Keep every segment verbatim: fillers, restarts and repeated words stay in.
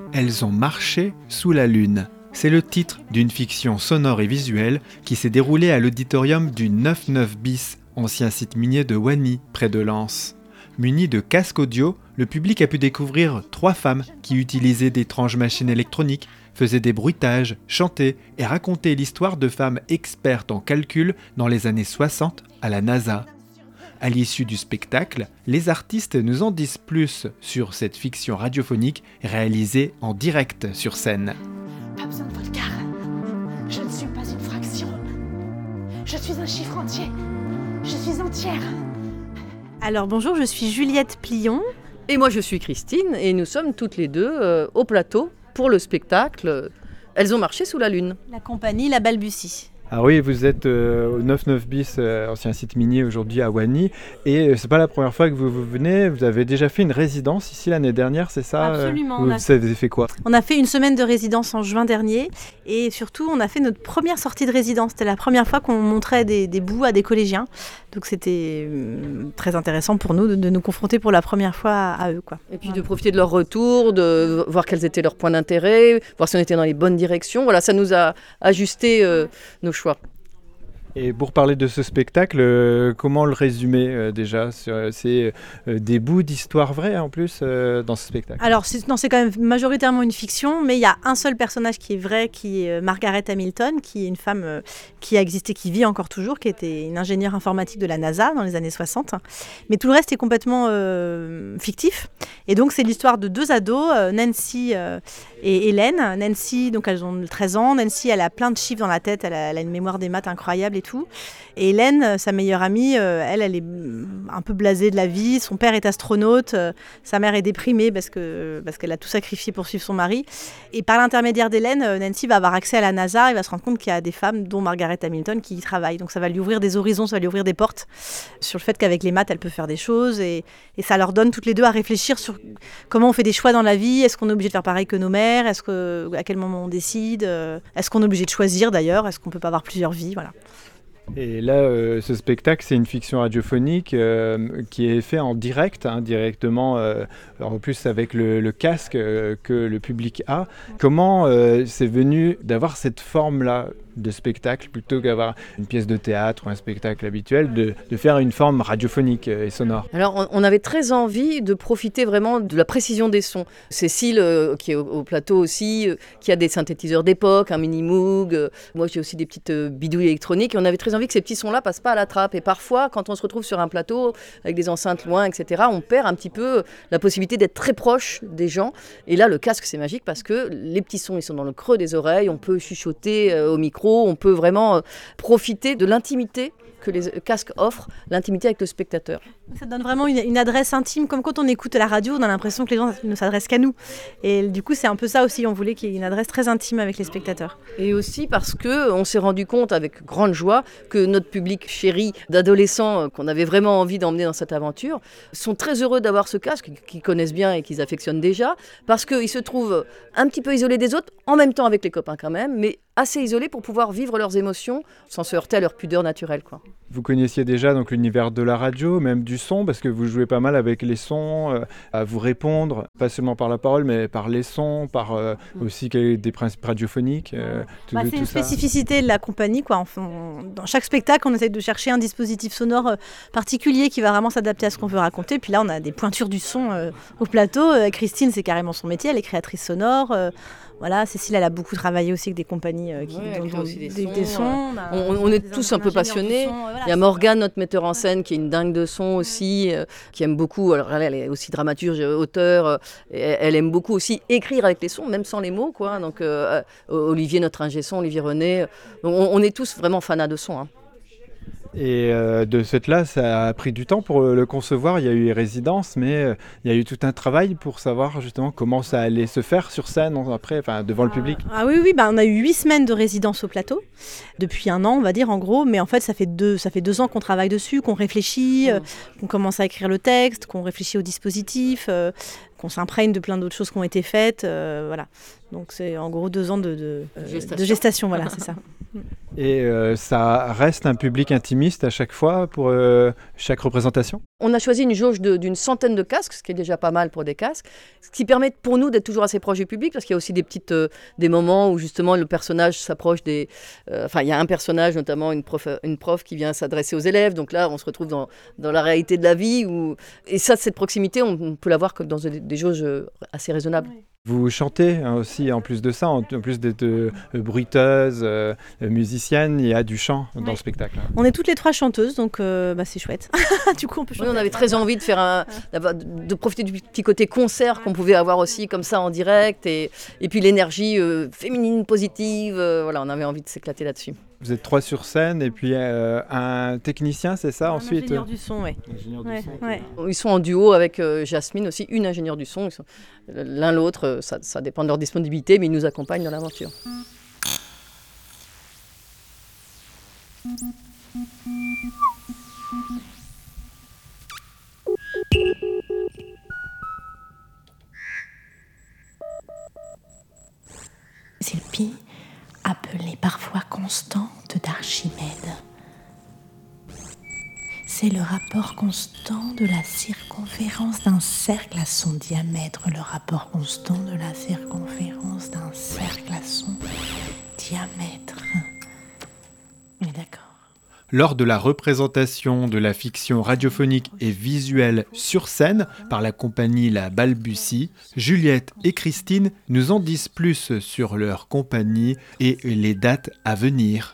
Elles ont marché sous la lune. C'est le titre d'une fiction sonore et visuelle qui s'est déroulée à l'auditorium du neuf neuf bis, ancien site minier de Wany, près de Lens. Muni de casques audio, le public a pu découvrir trois femmes qui utilisaient d'étranges machines électroniques, faisaient des bruitages, chantaient et racontaient l'histoire de femmes expertes en calcul dans les années soixante à la NASA. À l'issue du spectacle, les artistes nous en disent plus sur cette fiction radiophonique réalisée en direct sur scène. Pas besoin de votre carte. Je ne suis pas une fraction. Je suis un chiffre entier. Je suis entière. Alors bonjour, je suis Juliette Plion. Et moi je suis Christine et nous sommes toutes les deux euh, au plateau pour le spectacle « Elles ont marché sous la lune ». La compagnie La Balbutie. Ah oui, vous êtes euh, au neuf neuf bis, euh, ancien site minier aujourd'hui à Wany, et euh, c'est pas la première fois que vous, vous venez, vous avez déjà fait une résidence ici l'année dernière, c'est ça? Absolument. Vous, on a... vous avez fait quoi? On a fait une semaine de résidence en juin dernier, et surtout on a fait notre première sortie de résidence. C'était la première fois qu'on montrait des, des bouts à des collégiens, donc c'était euh, très intéressant pour nous de, de nous confronter pour la première fois à, à eux, quoi. Et puis voilà. De profiter de leur retour, de voir quels étaient leurs points d'intérêt, voir si on était dans les bonnes directions. Voilà, ça nous a ajusté euh, nos choix. Et pour parler de ce spectacle, euh, comment le résumer euh, déjà? C'est euh, des bouts d'histoire vraie en plus euh, dans ce spectacle. Alors c'est, non, c'est quand même majoritairement une fiction, mais il y a un seul personnage qui est vrai, qui est Margaret Hamilton, qui est une femme euh, qui a existé, qui vit encore toujours, qui était une ingénieure informatique de la NASA dans les années soixante. Mais tout le reste est complètement euh, fictif. Et donc c'est l'histoire de deux ados, euh, Nancy euh, et Hélène. Nancy, donc elles ont treize ans. Nancy, elle a plein de chiffres dans la tête, elle a, elle a une mémoire des maths incroyable et tout. Et Hélène, sa meilleure amie, euh, elle, elle est un peu blasée de la vie. Son père est astronaute, euh, sa mère est déprimée parce que parce qu'elle a tout sacrifié pour suivre son mari. Et par l'intermédiaire d'Hélène, euh, Nancy va avoir accès à la NASA et va se rendre compte qu'il y a des femmes, dont Margaret Hamilton, qui y travaillent. Donc ça va lui ouvrir des horizons, ça va lui ouvrir des portes sur le fait qu'avec les maths, elle peut faire des choses. Et, et ça leur donne toutes les deux à réfléchir sur comment on fait des choix dans la vie. Est-ce qu'on est obligé de faire pareil que nos mères? Est-ce que, à quel moment on décide? Est-ce qu'on est obligé de choisir d'ailleurs? Est-ce qu'on peut pas avoir plusieurs vies? Voilà. Et là, euh, ce spectacle, c'est une fiction radiophonique euh, qui est fait en direct, hein, directement, euh, en plus avec le, le casque euh, que le public a. Comment euh, c'est venu d'avoir cette forme-là de spectacle, plutôt qu'avoir une pièce de théâtre ou un spectacle habituel, de, de faire une forme radiophonique et sonore? Alors, on, on avait très envie de profiter vraiment de la précision des sons. Cécile, euh, qui est au, au plateau aussi, euh, qui a des synthétiseurs d'époque, un mini-moog. Euh, moi, j'ai aussi des petites euh, bidouilles électroniques. Et on avait très envie que ces petits sons-là passent pas à la trappe. Et parfois, quand on se retrouve sur un plateau avec des enceintes loin, et cetera, on perd un petit peu la possibilité d'être très proche des gens. Et là, le casque, c'est magique parce que les petits sons, ils sont dans le creux des oreilles. On peut chuchoter euh, au micro. On peut vraiment euh, profiter de l'intimité que les casques offrent, l'intimité avec le spectateur. Ça donne vraiment une, une adresse intime, comme quand on écoute la radio, on a l'impression que les gens ne s'adressent qu'à nous. Et du coup, c'est un peu ça aussi, on voulait qu'il y ait une adresse très intime avec les spectateurs. Et aussi parce qu'on s'est rendu compte avec grande joie que notre public chéri d'adolescents qu'on avait vraiment envie d'emmener dans cette aventure sont très heureux d'avoir ce casque, qu'ils connaissent bien et qu'ils affectionnent déjà, parce qu'ils se trouvent un petit peu isolés des autres, en même temps avec les copains quand même, mais assez isolés pour pouvoir vivre leurs émotions sans se heurter à leur pudeur naturelle, quoi. Vous connaissiez déjà donc l'univers de la radio, même du son, parce que vous jouez pas mal avec les sons, euh, à vous répondre, pas seulement par la parole, mais par les sons, par euh, aussi des principes radiophoniques. Euh, tout, bah, c'est tout une ça. spécificité de la compagnie, quoi. Enfin, on, dans chaque spectacle, on essaie de chercher un dispositif sonore euh, particulier qui va vraiment s'adapter à ce qu'on veut raconter. Puis là, on a des pointures du son euh, au plateau. Euh, Christine, c'est carrément son métier, elle est créatrice sonore. Euh, Voilà, Cécile, elle a beaucoup travaillé aussi avec des compagnies euh, qui ouais, dont, dont, aussi des, des, sons. des sons. On, on, on est tous un peu passionnés. Son, voilà, il y a Morgane, notre metteur en scène, qui est une dingue de son aussi, euh, qui aime beaucoup. Alors elle, elle est aussi dramaturge, auteur. Euh, elle aime beaucoup aussi écrire avec les sons, même sans les mots, quoi. Donc euh, Olivier, notre ingé son, Olivier René. On, on est tous vraiment fanats de son. Hein. Et euh, de ce fait-là, ça a pris du temps pour le concevoir. Il y a eu les résidences, mais euh, il y a eu tout un travail pour savoir justement comment ça allait se faire sur scène après, enfin devant le public. Ah oui, oui, bah, on a eu huit semaines de résidence au plateau, depuis un an, on va dire en gros. Mais en fait, ça fait deux, ça fait deux ans qu'on travaille dessus, qu'on réfléchit, mmh. euh, qu'on commence à écrire le texte, qu'on réfléchit au dispositif, euh, qu'on s'imprègne de plein d'autres choses qui ont été faites. Euh, voilà. Donc c'est en gros deux ans de, de, euh, gestation. de gestation, voilà, c'est ça. Et euh, ça reste un public intimiste à chaque fois pour euh, chaque représentation? On a choisi une jauge de, d'une centaine de casques, ce qui est déjà pas mal pour des casques, ce qui permet pour nous d'être toujours assez proche du public, parce qu'il y a aussi des, petites, euh, des moments où justement le personnage s'approche des... Euh, enfin, il y a un personnage, notamment une prof, une prof qui vient s'adresser aux élèves, donc là, on se retrouve dans, dans la réalité de la vie. Où... Et ça, cette proximité, on, on peut l'avoir que dans des, des jauges assez raisonnables. Oui. Vous chantez hein, aussi, en plus de ça, en, en plus d'être euh, bruiteuse, euh, musicienne, il y a du chant dans Ouais. le spectacle. On est toutes les trois chanteuses, donc euh, bah, c'est chouette. Du coup, on peut chanter. Oui, on avait très envie de faire un, d'avoir- de profiter du petit côté concert qu'on pouvait avoir aussi comme ça en direct, et, et puis l'énergie euh, féminine positive. euh, voilà, on avait envie de s'éclater là-dessus. Vous êtes trois sur scène et puis euh, un technicien, c'est ça Un ensuite? ingénieur du son, ouais. Ingénieur du Ouais, son. ouais. Ils sont en duo avec euh, Jasmine aussi, une ingénieure du son. Ils sont- l'un l'autre, euh, ça, ça dépend de leur disponibilité, mais ils nous accompagnent dans l'aventure. Sylpie, appelée parfois constante d'Archimède. C'est le rapport constant de la circonférence d'un cercle à son diamètre, le rapport constant de la circonférence d'un cercle à son diamètre. On est d'accord. Lors de la représentation de la fiction radiophonique et visuelle sur scène par la compagnie La Balbutie, Juliette et Christine nous en disent plus sur leur compagnie et les dates à venir.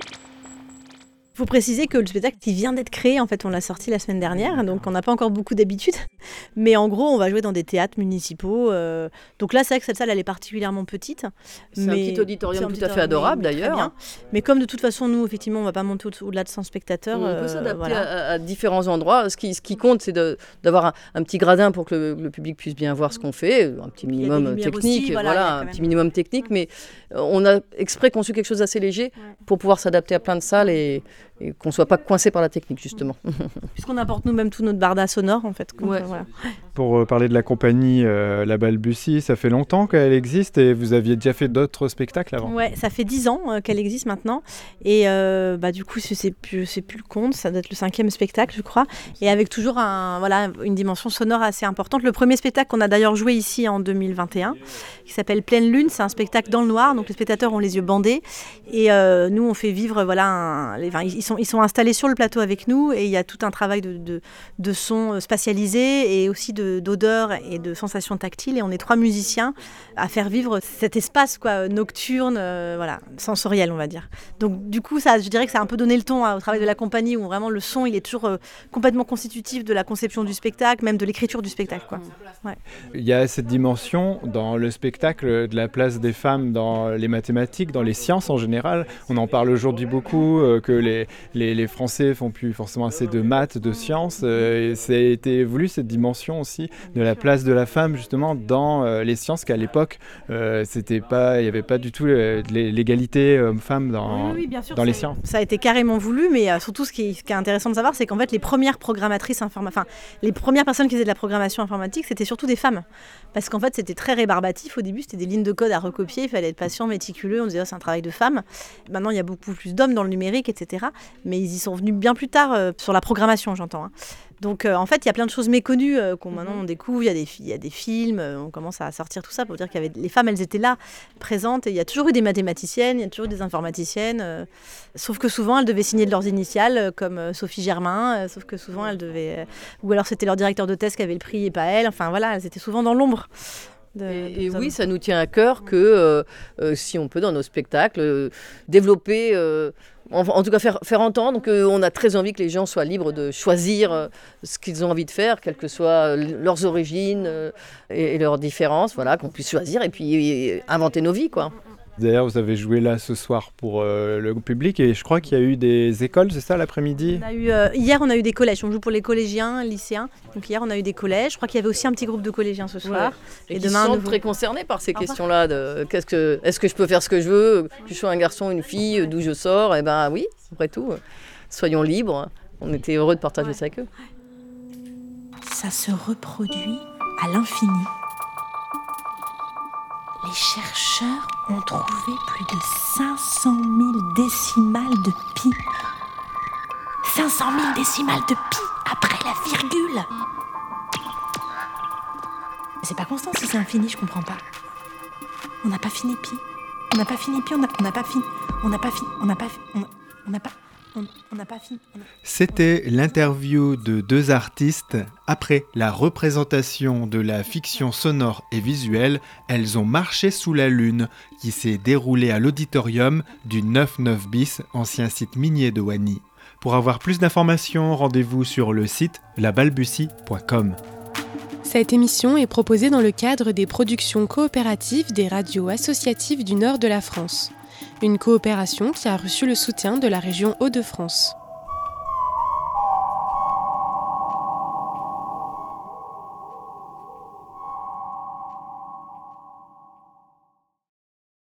Il faut préciser que le spectacle qui vient d'être créé, en fait, on l'a sorti la semaine dernière, donc on n'a pas encore beaucoup d'habitude. Mais en gros, on va jouer dans des théâtres municipaux. euh, Donc là, c'est vrai que cette salle, elle est particulièrement petite. C'est un mais- petit auditorium c'est un tout petit à fait adorable, mais- mais très d'ailleurs. bien. Mais comme de toute façon, nous, effectivement, on ne va pas monter au- au-delà de cent spectateurs. On peut euh, s'adapter voilà. à, à différents endroits. Ce qui, ce qui compte, c'est de- d'avoir un, un petit gradin pour que le, le public puisse bien voir ce qu'on fait, un petit Il y a des minimum lumières technique, aussi, voilà, il y a voilà, quand un même- petit minimum technique, mais euh, on a exprès conçu quelque chose d'assez léger pour pouvoir s'adapter à plein de salles et, et qu'on ne soit pas coincé par la technique, justement. Puisqu'on apporte nous-mêmes tout notre barda sonore, en fait. Donc, Ouais. euh, voilà. Pour euh, parler de la compagnie euh, La Balbutie, ça fait longtemps qu'elle existe et vous aviez déjà fait d'autres spectacles avant? Ouais, ça fait dix ans euh, qu'elle existe maintenant. Et euh, bah, du coup, je sais plus, je sais plus le compte, ça doit être le cinquième spectacle, je crois. Et avec toujours un, voilà, une dimension sonore assez importante. Le premier spectacle qu'on a d'ailleurs joué ici en deux mille vingt et un, qui s'appelle Pleine Lune, c'est un spectacle dans le noir, donc les spectateurs ont les yeux bandés. Et euh, nous, on fait vivre, voilà, un, les, enfin, ils, sont, ils sont installés sur le plateau avec nous et il y a tout un travail de, de, de son spatialisé et aussi de, d'odeur et de sensations tactiles. Et on est trois musiciens à faire vivre cet espace quoi, nocturne, euh, voilà, sensoriel, on va dire. Donc du coup, ça, je dirais que ça a un peu donné le ton hein, au travail de la compagnie où vraiment le son, il est toujours euh, complètement constitutif de la conception du spectacle, même de l'écriture du spectacle. Quoi. Il y a cette dimension dans le spectacle de la place des femmes dans les mathématiques, dans les sciences en général. On en parle aujourd'hui beaucoup, euh, que les, les, les Français font plus forcément assez de maths, de sciences. Euh, et ça a été voulu cette dimension aussi de la place de la femme justement dans euh, les sciences, qu'à l'époque, euh, c'était pas, il n'y avait pas du tout euh, l'égalité homme-femme dans, Oui, oui, bien sûr, dans les ça- sciences. Ça a été carrément voulu, mais euh, surtout ce qui, est, ce qui est intéressant de savoir, c'est qu'en fait les premières programmatrices informatiques, enfin les premières personnes qui faisaient de la programmation informatique, c'était surtout des femmes. Parce qu'en fait c'était très rébarbatif au début, c'était des lignes de code à recopier, il fallait être patient, méticuleux, on disait oh, c'est un travail de femme. Maintenant il y a beaucoup plus d'hommes dans le numérique, et cetera. Mais ils y sont venus bien plus tard euh, sur la programmation, j'entends. hein. Donc euh, en fait il y a plein de choses méconnues euh, qu'on maintenant on découvre, il y a des, fi- il y a des films, euh, on commence à sortir tout ça pour dire qu'il y avait les femmes, elles étaient là, présentes, et il y a toujours eu des mathématiciennes, il y a toujours eu des informaticiennes, euh, sauf que souvent elles devaient signer de leurs initiales, euh, comme euh, Sophie Germain, euh, sauf que souvent elles devaient, euh, ou alors c'était leur directeur de thèse qui avait le prix et pas elles, enfin voilà, elles étaétaient souvent dans l'ombre. de- Et, de et nos oui, hommes. ça nous tient à cœur que, euh, euh, si on peut, dans nos spectacles, euh, développer, euh, en, en tout cas faire, faire entendre qu'on a très envie que les gens soient libres de choisir euh, ce qu'ils ont envie de faire, quelles que soient euh, leurs origines euh, et, et leurs différences, voilà, qu'on puisse choisir et puis et inventer nos vies, quoi. D'ailleurs, vous avez joué là ce soir pour euh, le public et je crois qu'il y a eu des écoles, c'est ça, l'après-midi? On a eu, euh, hier, on a eu des collèges. On joue pour les collégiens, lycéens. Donc hier, on a eu des collèges. Je crois qu'il y avait aussi un petit groupe de collégiens ce soir. Et, Et qui demain, se sentent nouveau- très concernés par ces revoir. questions-là. De, qu'est-ce que, est-ce que je peux faire ce que je veux, que je sois un garçon, une fille, d'où je sors? Eh ben oui, après tout, euh, soyons libres. On était heureux de partager Ouais. ça avec eux. Ça se reproduit à l'infini. Les chercheurs ont trouvé plus de cinq cent mille décimales de pi. cinq cent mille décimales de pi après la virgule. Mais c'est pas constant si c'est infini, je comprends pas. On n'a pas fini pi. On n'a pas fini pi, on n'a on n'a pas fini. On n'a pas fini. On n'a pas fi- on on n'a pas on on n'a pas fini. on a- C'était l'interview de deux artistes. Après la représentation de la fiction sonore et visuelle, elles ont marché sous la lune, qui s'est déroulée à l'auditorium du neuf neuf bis, ancien site minier de Wany. Pour avoir plus d'informations, rendez-vous sur le site la balbutie point com. Cette émission est proposée dans le cadre des productions coopératives des radios associatives du nord de la France. Une coopération qui a reçu le soutien de la région Hauts-de-France.